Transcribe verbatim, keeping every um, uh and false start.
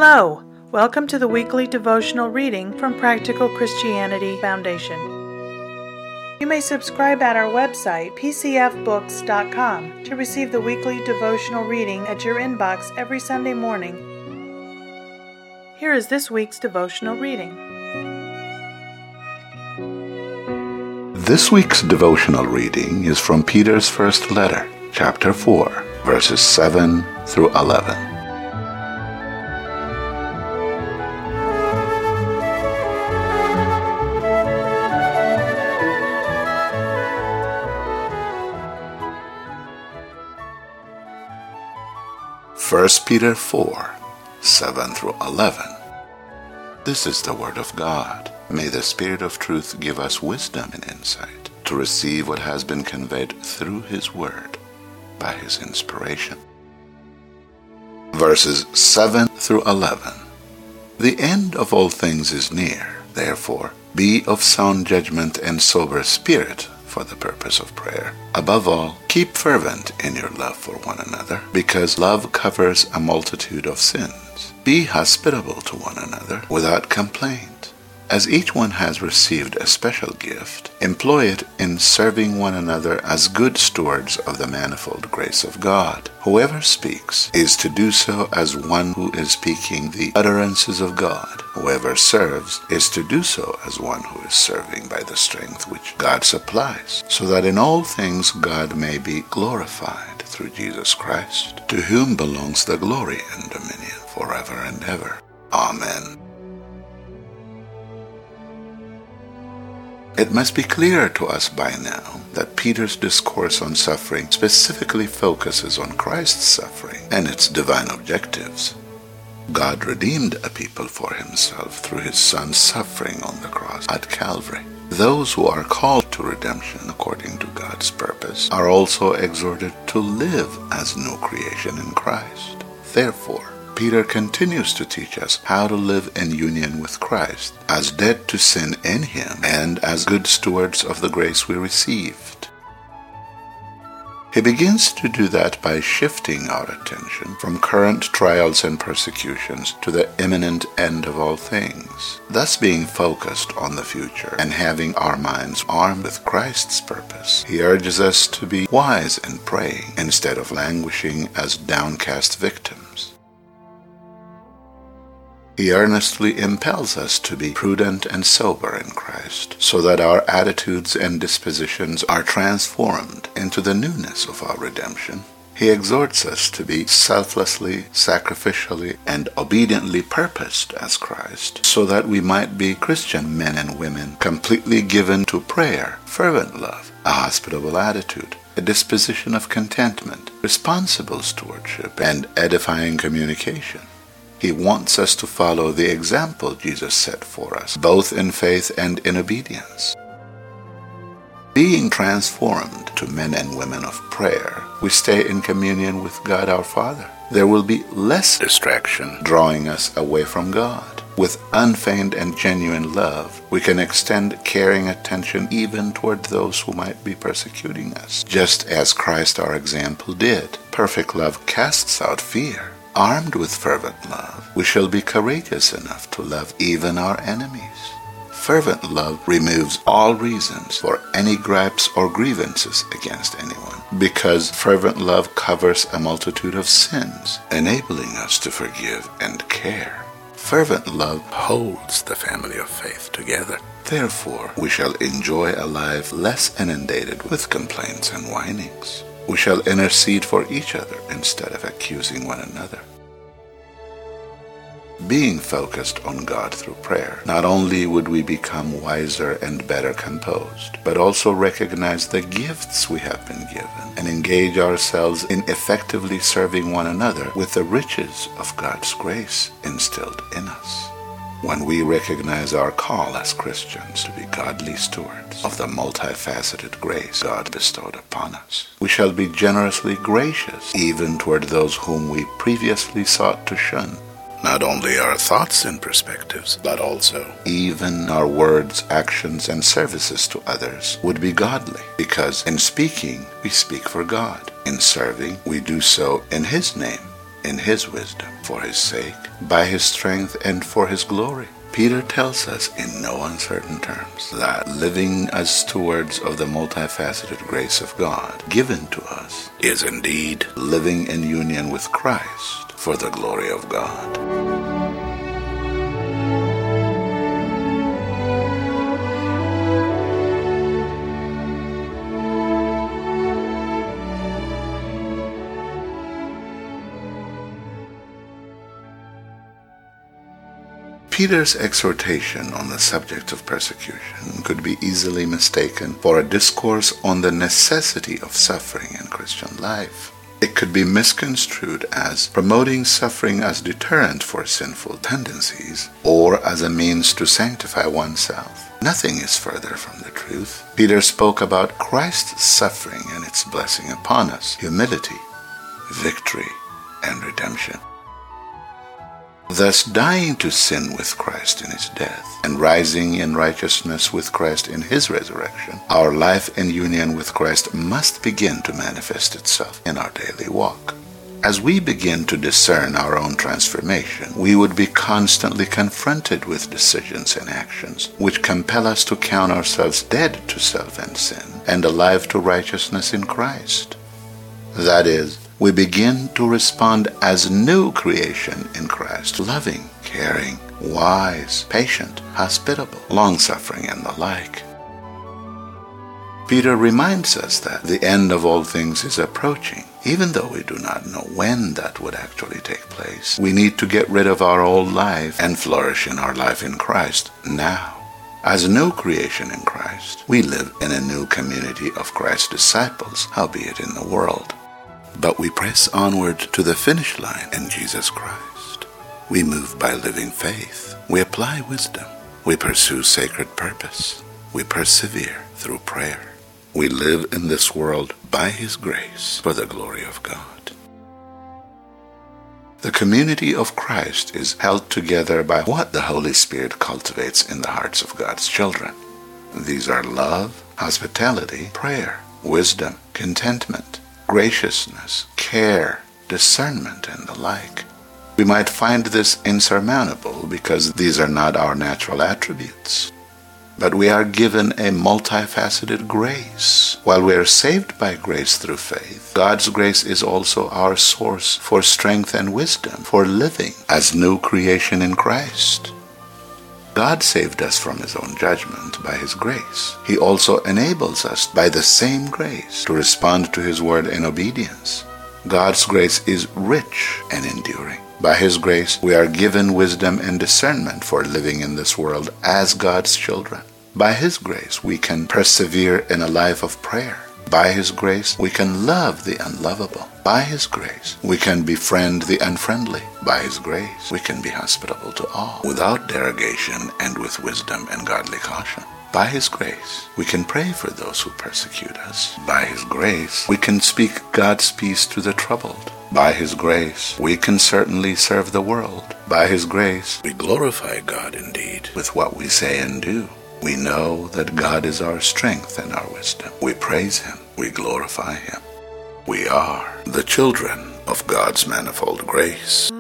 Hello! Welcome to the weekly devotional reading from Practical Christianity Foundation. You may subscribe at our website, p c f books dot com, to receive the weekly devotional reading at your inbox every Sunday morning. Here is this week's devotional reading. This week's devotional reading is from Peter's first letter, chapter four, verses seven through eleven. First Peter four, seven through eleven. This is the word of God. May the Spirit of truth give us wisdom and insight to receive what has been conveyed through His word by His inspiration. Verses seven through eleven. The end of all things is near. Therefore, be of sound judgment and sober spirit for the purpose of prayer. Above all, keep fervent in your love for one another, because love covers a multitude of sins. Be hospitable to one another without complaint. As each one has received a special gift, employ it in serving one another as good stewards of the manifold grace of God. Whoever speaks is to do so as one who is speaking the utterances of God. Whoever serves is to do so as one who is serving by the strength which God supplies, so that in all things God may be glorified through Jesus Christ, to whom belongs the glory and dominion forever and ever. Amen. It must be clear to us by now that Peter's discourse on suffering specifically focuses on Christ's suffering and its divine objectives. God redeemed a people for Himself through His Son's suffering on the cross at Calvary. Those who are called to redemption according to God's purpose are also exhorted to live as new creation in Christ. Therefore, Peter continues to teach us how to live in union with Christ, as dead to sin in Him, and as good stewards of the grace we received. He begins to do that by shifting our attention from current trials and persecutions to the imminent end of all things, thus being focused on the future and having our minds armed with Christ's purpose. He urges us to be wise in praying instead of languishing as downcast victims. He earnestly impels us to be prudent and sober in Christ, so that our attitudes and dispositions are transformed into the newness of our redemption. He exhorts us to be selflessly, sacrificially, and obediently purposed as Christ, so that we might be Christian men and women completely given to prayer, fervent love, a hospitable attitude, a disposition of contentment, responsible stewardship, and edifying communication. He wants us to follow the example Jesus set for us, both in faith and in obedience. Being transformed to men and women of prayer, we stay in communion with God our Father. There will be less distraction drawing us away from God. With unfeigned and genuine love, we can extend caring attention even toward those who might be persecuting us, just as Christ our example did. Perfect love casts out fear. Armed with fervent love, we shall be courageous enough to love even our enemies. Fervent love removes all reasons for any gripes or grievances against anyone, because fervent love covers a multitude of sins, enabling us to forgive and care. Fervent love holds the family of faith together. Therefore, we shall enjoy a life less inundated with complaints and whinings. We shall intercede for each other instead of accusing one another. Being focused on God through prayer, not only would we become wiser and better composed, but also recognize the gifts we have been given and engage ourselves in effectively serving one another with the riches of God's grace instilled in us. When we recognize our call as Christians to be godly stewards of the multifaceted grace God bestowed upon us, we shall be generously gracious even toward those whom we previously sought to shun. Not only our thoughts and perspectives, but also even our words, actions, and services to others would be godly, because in speaking, we speak for God. In serving, we do so in His name. in his wisdom, for his sake, by his strength, and for his glory. Peter tells us in no uncertain terms that living as stewards of the multifaceted grace of God given to us is indeed living in union with Christ for the glory of God. Peter's exhortation on the subject of persecution could be easily mistaken for a discourse on the necessity of suffering in Christian life. It could be misconstrued as promoting suffering as deterrent for sinful tendencies or as a means to sanctify oneself. Nothing is further from the truth. Peter spoke about Christ's suffering and its blessing upon us, humility, victory, and redemption. Thus, dying to sin with Christ in his death and rising in righteousness with Christ in his resurrection, our life in union with Christ must begin to manifest itself in our daily walk. As we begin to discern our own transformation, we would be constantly confronted with decisions and actions which compel us to count ourselves dead to self and sin and alive to righteousness in Christ. That is, we begin to respond as new creation in Christ, loving, caring, wise, patient, hospitable, long-suffering, and the like. Peter reminds us that the end of all things is approaching. Even though we do not know when that would actually take place, we need to get rid of our old life and flourish in our life in Christ now. As a new creation in Christ, we live in a new community of Christ's disciples, howbeit in the world. But we press onward to the finish line in Jesus Christ. We move by living faith. We apply wisdom. We pursue sacred purpose. We persevere through prayer. We live in this world by his grace for the glory of God. The community of Christ is held together by what the Holy Spirit cultivates in the hearts of God's children. These are love, hospitality, prayer, wisdom, contentment, graciousness, care, discernment, and the like. We might find this insurmountable because these are not our natural attributes. But we are given a multifaceted grace. While we are saved by grace through faith, God's grace is also our source for strength and wisdom for living as new creation in Christ. God saved us from his own judgment by his grace. He also enables us by the same grace to respond to his word in obedience. God's grace is rich and enduring. By his grace, we are given wisdom and discernment for living in this world as God's children. By his grace, we can persevere in a life of prayer. By his grace, we can love the unlovable. By his grace, we can befriend the unfriendly. By his grace, we can be hospitable to all, without derogation and with wisdom and godly caution. By his grace, we can pray for those who persecute us. By his grace, we can speak God's peace to the troubled. By his grace, we can certainly serve the world. By his grace, we glorify God indeed with what we say and do. We know that God is our strength and our wisdom. We praise him. We glorify him. We are the children of God's manifold grace.